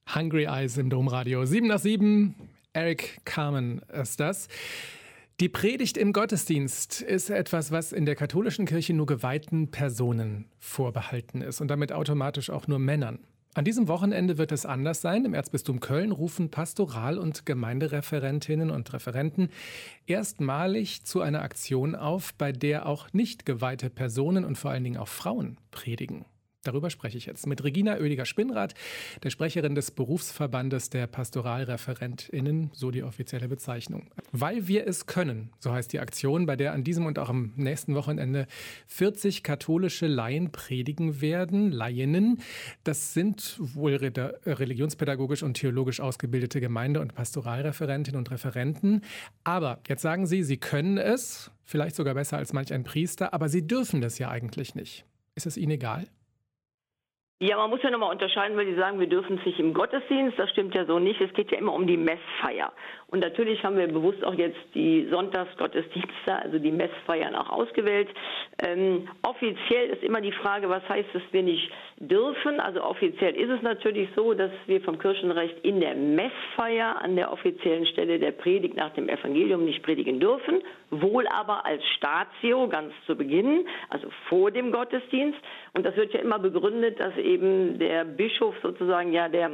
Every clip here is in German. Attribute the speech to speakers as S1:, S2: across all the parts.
S1: Hungry Eyes im Domradio. 7 nach 7, Eric Carmen ist das. Die Predigt im Gottesdienst ist etwas, was in der katholischen Kirche nur geweihten Personen vorbehalten ist und damit automatisch auch nur Männern. An diesem Wochenende wird es anders sein. Im Erzbistum Köln rufen Pastoral- und Gemeindereferentinnen und Referenten erstmalig zu einer Aktion auf, bei der auch nicht geweihte Personen und vor allen Dingen auch Frauen predigen. Darüber spreche ich jetzt mit Regina Oediger-Spinrath, der Sprecherin des Berufsverbandes der PastoralreferentInnen, so die offizielle Bezeichnung. Weil wir es können, so heißt die Aktion, bei der an diesem und auch am nächsten Wochenende 40 katholische Laien predigen werden, Laieninnen. Das sind wohl religionspädagogisch und theologisch ausgebildete Gemeinde- und Pastoralreferentinnen und Referenten. Aber jetzt sagen Sie, Sie können es, vielleicht sogar besser als manch ein Priester, aber Sie dürfen das ja eigentlich nicht. Ist es Ihnen egal?
S2: Ja, man muss ja nochmal unterscheiden, weil die sagen, wir dürfen es nicht im Gottesdienst. Das stimmt ja so nicht. Es geht ja immer um die Messfeier. Und natürlich haben wir bewusst auch jetzt die Sonntagsgottesdienste, also die Messfeiern auch ausgewählt. Offiziell ist immer die Frage, was heißt es, wir nicht dürfen? Also offiziell ist es natürlich so, dass wir vom Kirchenrecht in der Messfeier an der offiziellen Stelle der Predigt nach dem Evangelium nicht predigen dürfen. Wohl aber als Statio ganz zu Beginn, also vor dem Gottesdienst. Und das wird ja immer begründet, dass eben der Bischof sozusagen ja der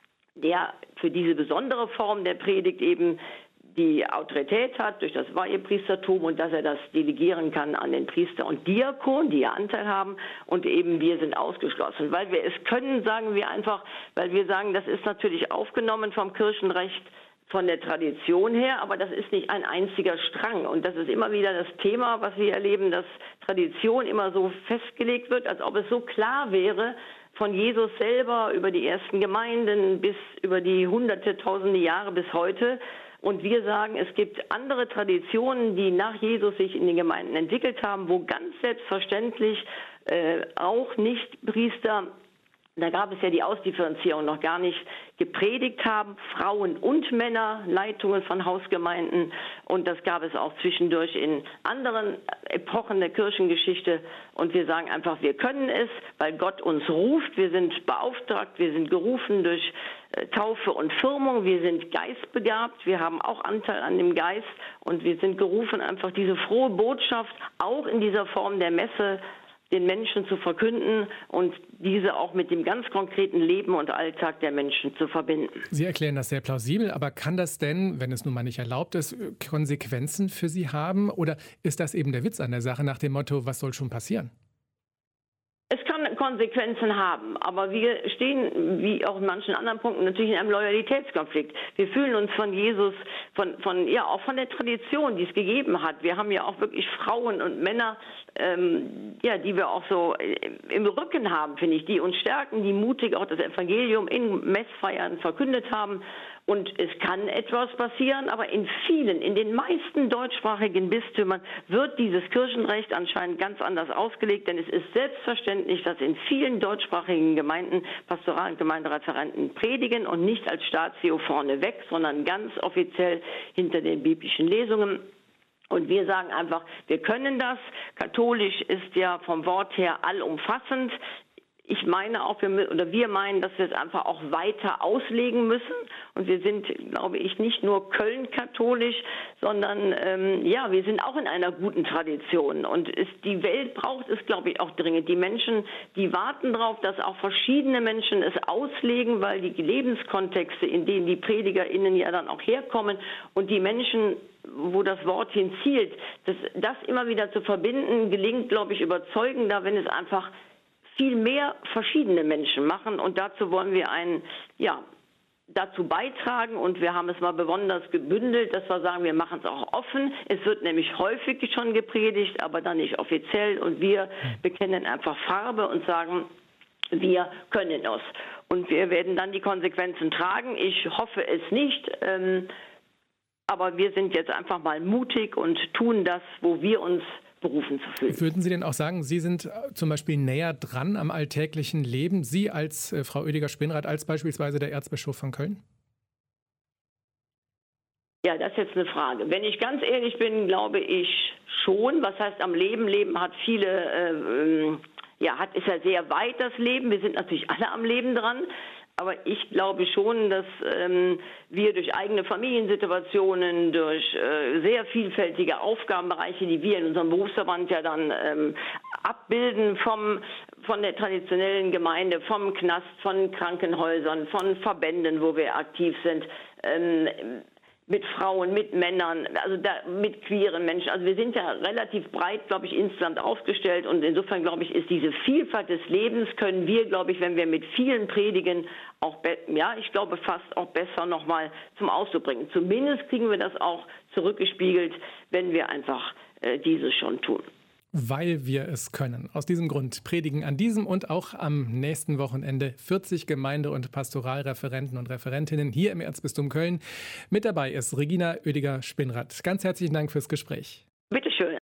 S2: für diese besondere Form der Predigt eben die Autorität hat durch das Weihepriestertum und dass er das delegieren kann an den Priester und Diakon, die ja Anteil haben, und eben wir sind ausgeschlossen. Weil wir es können, sagen wir einfach, weil wir sagen, das ist natürlich aufgenommen vom Kirchenrecht, von der Tradition her, aber das ist nicht ein einziger Strang. Und das ist immer wieder das Thema, was wir erleben, dass Tradition immer so festgelegt wird, als ob es so klar wäre, von Jesus selber über die ersten Gemeinden bis über die hunderte, tausende Jahre bis heute. Und wir sagen, es gibt andere Traditionen, die nach Jesus sich in den Gemeinden entwickelt haben, wo ganz selbstverständlich auch Nicht-Priester, da gab es ja die Ausdifferenzierung noch gar nicht, gepredigt haben, Frauen und Männer, Leitungen von Hausgemeinden. Und das gab es auch zwischendurch in anderen Epochen der Kirchengeschichte. Und wir sagen einfach, wir können es, weil Gott uns ruft. Wir sind beauftragt, wir sind gerufen durch Taufe und Firmung. Wir sind geistbegabt, wir haben auch Anteil an dem Geist. Und wir sind gerufen, einfach diese frohe Botschaft auch in dieser Form der Messe den Menschen zu verkünden und diese auch mit dem ganz konkreten Leben und Alltag der Menschen zu verbinden.
S1: Sie erklären das sehr plausibel, aber kann das denn, wenn es nun mal nicht erlaubt ist, Konsequenzen für Sie haben? Oder ist das eben der Witz an der Sache nach dem Motto, was soll schon passieren?
S2: Es kann Konsequenzen haben, aber wir stehen, wie auch in manchen anderen Punkten, natürlich in einem Loyalitätskonflikt. Wir fühlen uns von Jesus, auch von der Tradition, die es gegeben hat. Wir haben ja auch wirklich Frauen und Männer, die wir auch so im Rücken haben, finde ich, die uns stärken, die mutig auch das Evangelium in Messfeiern verkündet haben. Und es kann etwas passieren, aber in den meisten deutschsprachigen Bistümern wird dieses Kirchenrecht anscheinend ganz anders ausgelegt, denn es ist selbstverständlich, dass in vielen deutschsprachigen Gemeinden Pastoral- und Gemeindereferenten predigen und nicht als Statio vorneweg, sondern ganz offiziell hinter den biblischen Lesungen. Und wir sagen einfach, wir können das. Katholisch ist ja vom Wort her allumfassend. Ich meine auch, wir meinen, dass wir es einfach auch weiter auslegen müssen. Und wir sind, glaube ich, nicht nur Köln-katholisch, sondern wir sind auch in einer guten Tradition. Und die Welt braucht es, glaube ich, auch dringend. Die Menschen, die warten darauf, dass auch verschiedene Menschen es auslegen, weil die Lebenskontexte, in denen die PredigerInnen ja dann auch herkommen und die Menschen, wo das Wort hinzielt, das immer wieder zu verbinden, gelingt, glaube ich, überzeugender, wenn es einfach viel mehr verschiedene Menschen machen, und dazu wollen wir dazu beitragen, und wir haben es mal besonders gebündelt, dass wir sagen, wir machen es auch offen. Es wird nämlich häufig schon gepredigt, aber dann nicht offiziell, und wir bekennen einfach Farbe und sagen, wir können es. Und wir werden dann die Konsequenzen tragen. Ich hoffe es nicht, aber wir sind jetzt einfach mal mutig und tun das, wo wir uns berufen zu fühlen.
S1: Würden Sie denn auch sagen, Sie sind zum Beispiel näher dran am alltäglichen Leben, Sie als Frau Oediger-Spinrath, als beispielsweise der Erzbischof von Köln?
S2: Ja, das ist jetzt eine Frage. Wenn ich ganz ehrlich bin, glaube ich schon. Was heißt am Leben? Leben hat viele, ist ja sehr weit das Leben. Wir sind natürlich alle am Leben dran. Aber ich glaube schon, dass wir durch eigene Familiensituationen, durch sehr vielfältige Aufgabenbereiche, die wir in unserem Berufsverband ja dann abbilden, von der traditionellen Gemeinde, vom Knast, von Krankenhäusern, von Verbänden, wo wir aktiv sind, mit Frauen, mit Männern, also mit queeren Menschen. Also wir sind ja relativ breit, glaube ich, insgesamt aufgestellt und insofern, glaube ich, ist diese Vielfalt des Lebens, können wir, glaube ich, wenn wir mit vielen predigen, auch, ich glaube fast auch besser nochmal zum Ausdruck bringen. Zumindest kriegen wir das auch zurückgespiegelt, wenn wir einfach dieses schon tun.
S1: Weil wir es können. Aus diesem Grund predigen an diesem und auch am nächsten Wochenende 40 Gemeinde- und Pastoralreferenten und Referentinnen hier im Erzbistum Köln. Mit dabei ist Regina Oediger-Spinnrath. Ganz herzlichen Dank fürs Gespräch.
S2: Bitte schön.